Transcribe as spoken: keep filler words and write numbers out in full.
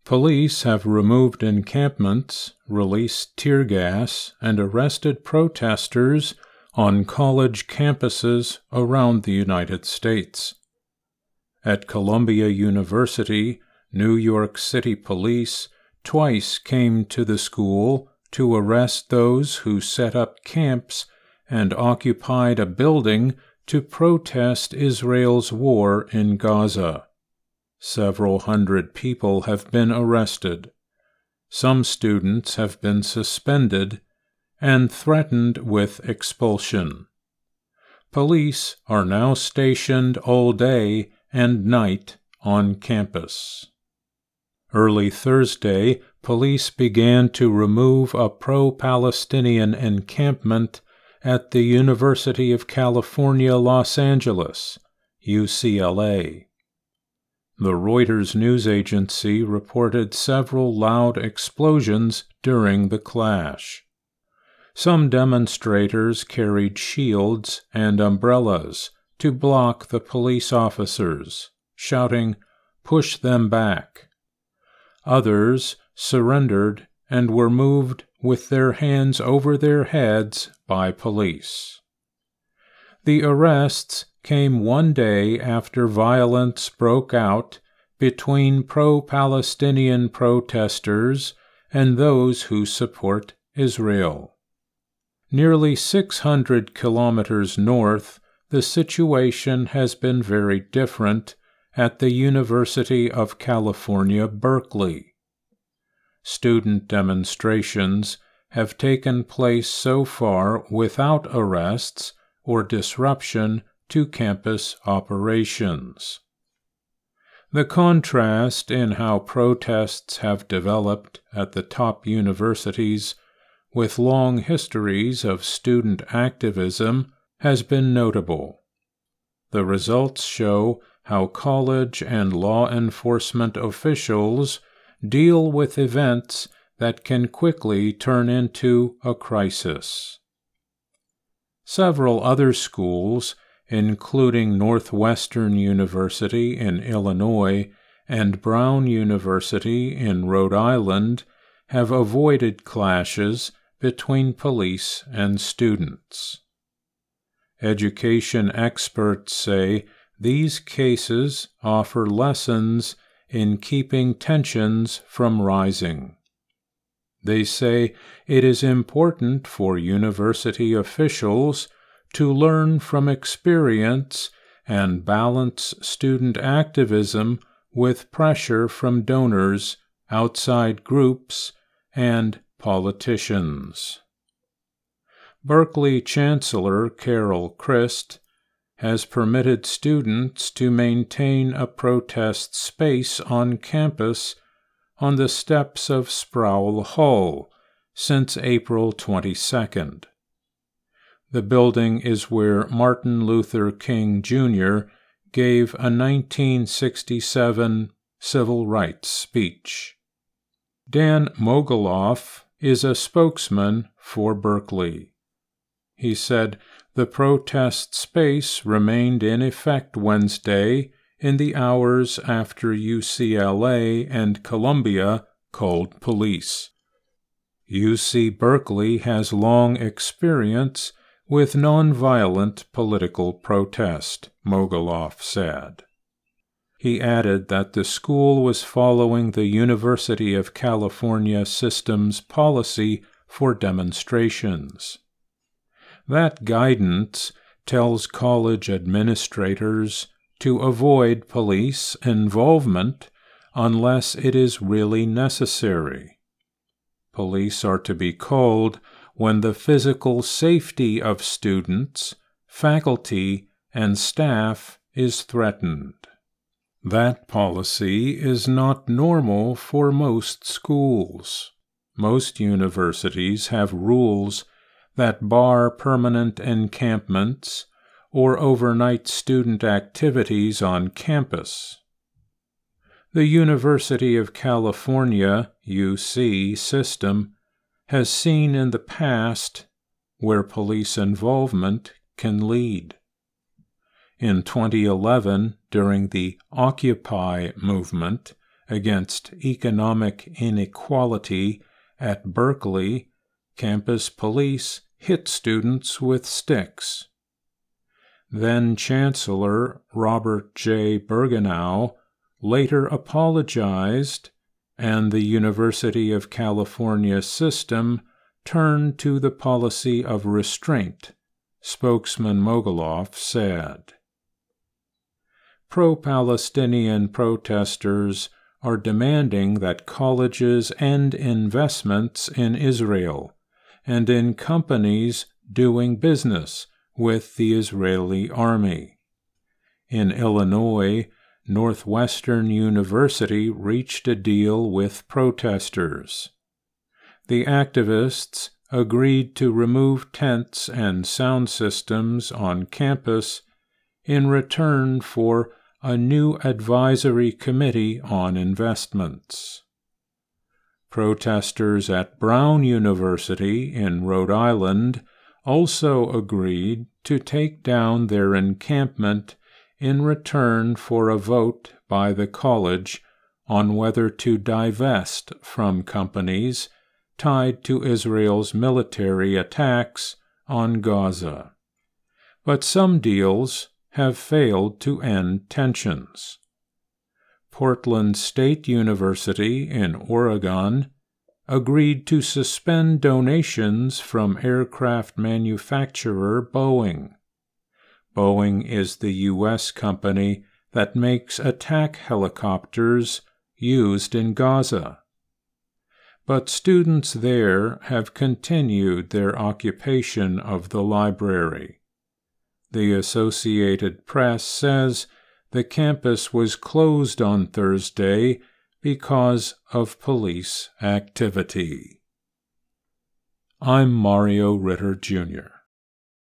Police have removed encampments, released tear gas, and arrested protesters on college campuses around the United States. At Columbia University, New York City police twice came to the school to arrest those who set up camps and occupied a building to protest Israel's war in Gaza. Several hundred people have been arrested. Some students have been suspended and threatened with expulsion. Police are now stationed all day and night on campus. Early Thursday, police began to remove a pro-Palestinian encampment at the University of California, Los Angeles, U C L A. The Reuters news agency reported several loud explosions during the clash. Some demonstrators carried shields and umbrellas to block the police officers, shouting, "Push them back." Others surrendered and were moved with their hands over their heads by police. The arrests came one day after violence broke out between pro-Palestinian protesters and those who support Israel. Nearly six hundred kilometers north, the situation has been very different at the University of California, Berkeley. Student demonstrations have taken place so far without arrests or disruption to campus operations. The contrast in how protests have developed at the top universities with long histories of student activism has been notable. The results show how college and law enforcement officials deal with events that can quickly turn into a crisis. Several other schools, including Northwestern University in Illinois and Brown University in Rhode Island, have avoided clashes between police and students. Education experts say these cases offer lessons in keeping tensions from rising. They say it is important for university officials to learn from experience and balance student activism with pressure from donors, outside groups, and politicians. Berkeley Chancellor Carol Christ has permitted students to maintain a protest space on campus on the steps of Sproul Hall since April twenty-second. The building is where Martin Luther King Junior gave a nineteen sixty-seven civil rights speech. Dan Mogulof is a spokesman for Berkeley. He said the protest space remained in effect Wednesday in the hours after U C L A and Columbia called police. U C Berkeley has long experience with nonviolent political protest, Mogulof said. He added that the school was following the University of California system's policy for demonstrations. That guidance tells college administrators to avoid police involvement unless it is really necessary. Police are to be called when the physical safety of students, faculty, and staff is threatened. That policy is not normal for most schools. Most universities have rules that bar permanent encampments or overnight student activities on campus. The University of California, U C, system has seen in the past where police involvement can lead. In twenty eleven, during the Occupy movement against economic inequality at Berkeley, campus police hit students with sticks. Then Chancellor Robert J. Bergenow later apologized, and the University of California system turned to the policy of restraint, spokesman Mogiloff said. Pro-Palestinian protesters are demanding that colleges end investments in Israel and in companies doing business with the Israeli army. In Illinois, Northwestern University reached a deal with protesters. The activists agreed to remove tents and sound systems on campus in return for a new advisory committee on investments. Protesters at Brown University in Rhode Island also agreed to take down their encampment in return for a vote by the college on whether to divest from companies tied to Israel's military attacks on Gaza. But some deals have failed to end tensions. Portland State University in Oregon agreed to suspend donations from aircraft manufacturer Boeing. Boeing is the U S company that makes attack helicopters used in Gaza. But students there have continued their occupation of the library. The Associated Press says the campus was closed on Thursday because of police activity. I'm Mario Ritter, Junior